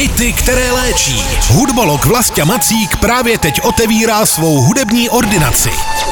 Hity, které léčí. Hudbolog Vlastia Macík právě teď otevírá svou hudební ordinaci.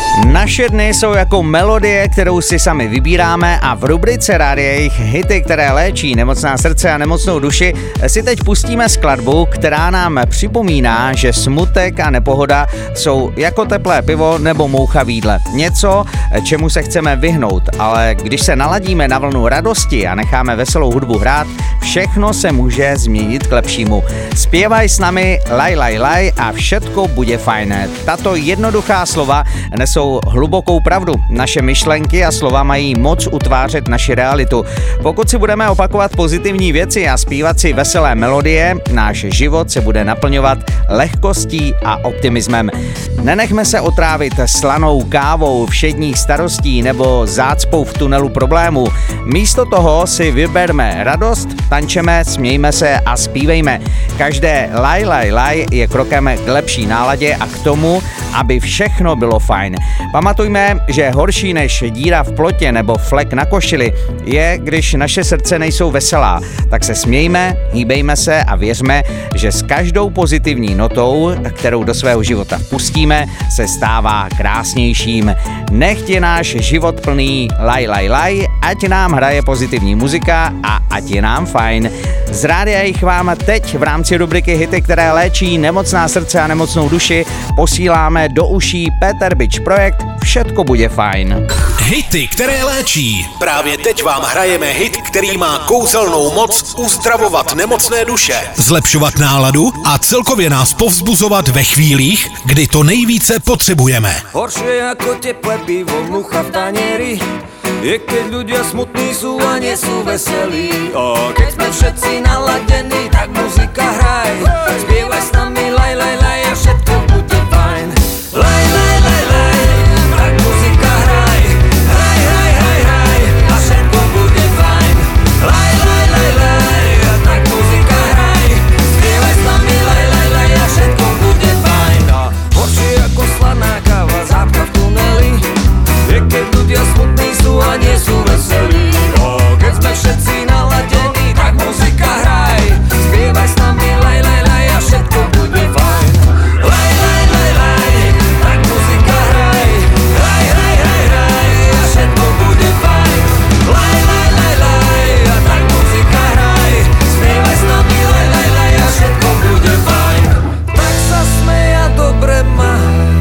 Naše dny jsou jako melodie, kterou si sami vybíráme a v rubrice Rádia Jich Hity, které léčí nemocná srdce a nemocnou duši, si teď pustíme skladbu, která nám připomíná, že smutek a nepohoda jsou jako teplé pivo nebo moucha v jídle. Něco, čemu se chceme vyhnout, ale když se naladíme na vlnu radosti a necháme veselou hudbu hrát, všechno se může změnit k lepšímu. Zpěvaj s nami laj, laj, laj a všetko bude fajné. Tato jednoduchá slova nesou hlubokou pravdu. Naše myšlenky a slova mají moc utvářet naši realitu. Pokud si budeme opakovat pozitivní věci a zpívat si veselé melodie, náš život se bude naplňovat lehkostí a optimismem. Nenechme se otrávit slanou kávou všedních starostí nebo zácpou v tunelu problémů. Místo toho si vyberme radost, tančeme, smějme se a zpívejme. Každé laj, laj, laj je krokem k lepší náladě a k tomu, aby všechno bylo fajn. Pamatujme, že horší než díra v plotě nebo flek na košili je, když naše srdce nejsou veselá. Tak se smějme, hýbejme se a věřme, že s každou pozitivní notou, kterou do svého života vpustíme, se stává krásnějším. Nechť je náš život plný laj, laj, laj, ať nám hraje pozitivní muzika a ať je nám fajn. Z Rádia Jich vám teď v rámci rubriky Hity, které léčí nemocná srdce a nemocnou duši, posíláme do uší Peter Bič projekt Všetko bude fajn. Hity, které léčí. Právě teď vám hrajeme hit, který má kouzelnou moc uzdravovat nemocné duše, zlepšovat náladu a celkově nás povzbuzovat ve chvílích, kdy to nejvíce potřebujeme. Horšie ako teplé pivo, mucha v tanieri, je keď ľudia smutní sú a nie sú veselí. A keď sme všetci naladení, tak muzika hraj. Spievaj s nami laj, laj, laj a všetko bude fajn. Laj, laj, laj, laj, tak muzika hraj. Hraj, hraj, hraj, hraj a všetko bude fajn. Laj, laj, laj, laj a tak muzika hraj. Spievaj s nami laj, laj, laj a všetko bude fajn. A horšie ako slaná káva, zápka v tuneli, je keď ľudia smutní sú a nie sú veselí. A keď sme všetci naladení, tak muzika hraj. Spievaj s nami laj, laj, laj a všetko bude fajn. Laj, laj, laj, laj, tak muzika hraj. Hraj, hraj, hraj, hraj a všetko bude fajn. Laj, laj, laj, laj a tak muzika hraj. Spievaj s nami laj, laj, laj a všetko bude fajn. Tak sa smej a dobre má,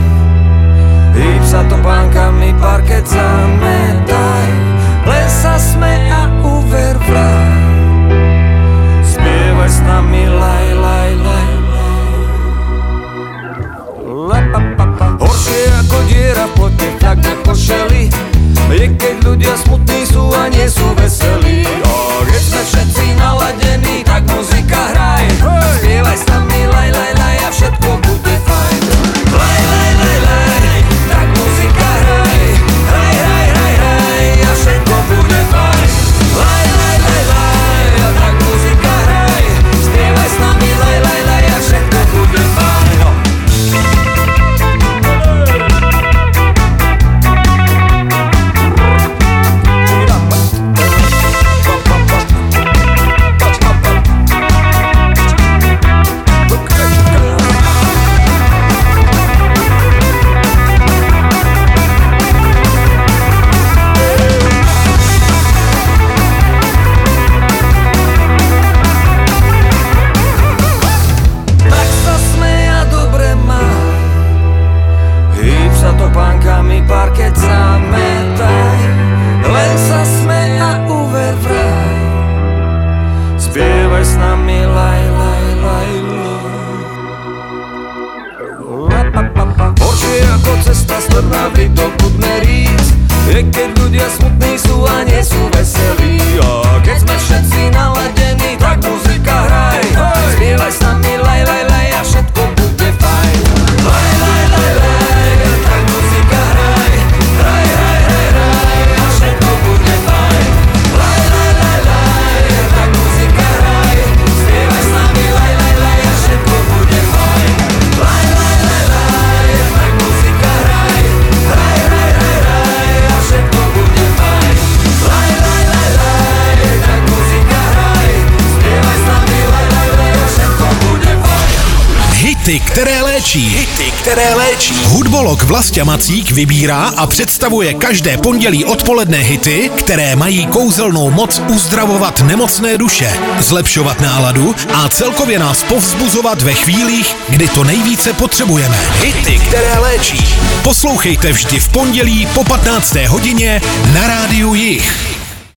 hýb sa topánkami, parket zametaj. Len sa smej a uver vraj. Spievaj s nami laj, laj, laj, laj. Horšie ako diera v plote, tak na košeli, je keď ľudia smutní sú a nie sú veselí. A keď sme všetci naladení, tak muzika hraj. Spievaj s nami laj, laj, laj a všetko bude fajn. Laj, laj, laj, laj, tak muzika hraj. Hraj, hraj, hraj, hraj a všetko bude fajn. Laj, laj, laj, laj a tak muzika hraj. Spievaj s nami laj, laj, laj a všetko bude fajn. Topánkami parket zametaj. Len sa smej a uver vraj. Spievaj s nami laj, laj, laj, laj. Horšie ako cesta strná vry do Kutnej Ríc, je keď ľudia smutní sú a nie sú veselí. A keď sme všetci naladení, tak muzika hraj. Spievaj s nami laj, laj, laj a všetko bude fajn. Laj, laj, laj, laj, tak muzika hraj. Hraj, hraj, hraj, hraj a všetko bude fajn. Laj, laj, laj, laj, tak muzika hraj. Spievaj s nami laj, laj, laj a všetko bude fajn. Laj, laj, laj, laj, tak muzika hraj. Hraj, hraj, hraj, hraj a všetko bude fajn. Laj, laj, laj, laj, tak muzika hraj. Hity, které léčí. Hity, které léčí. Hudbolog Vlastě Macík vybírá a představuje každé pondělí odpoledne hity, které mají kouzelnou moc uzdravovat nemocné duše, zlepšovat náladu a celkově nás povzbuzovat ve chvílích, kdy to nejvíce potřebujeme. Hity, které léčí. Poslouchejte vždy v pondělí po 15. hodině na Rádiu Jih.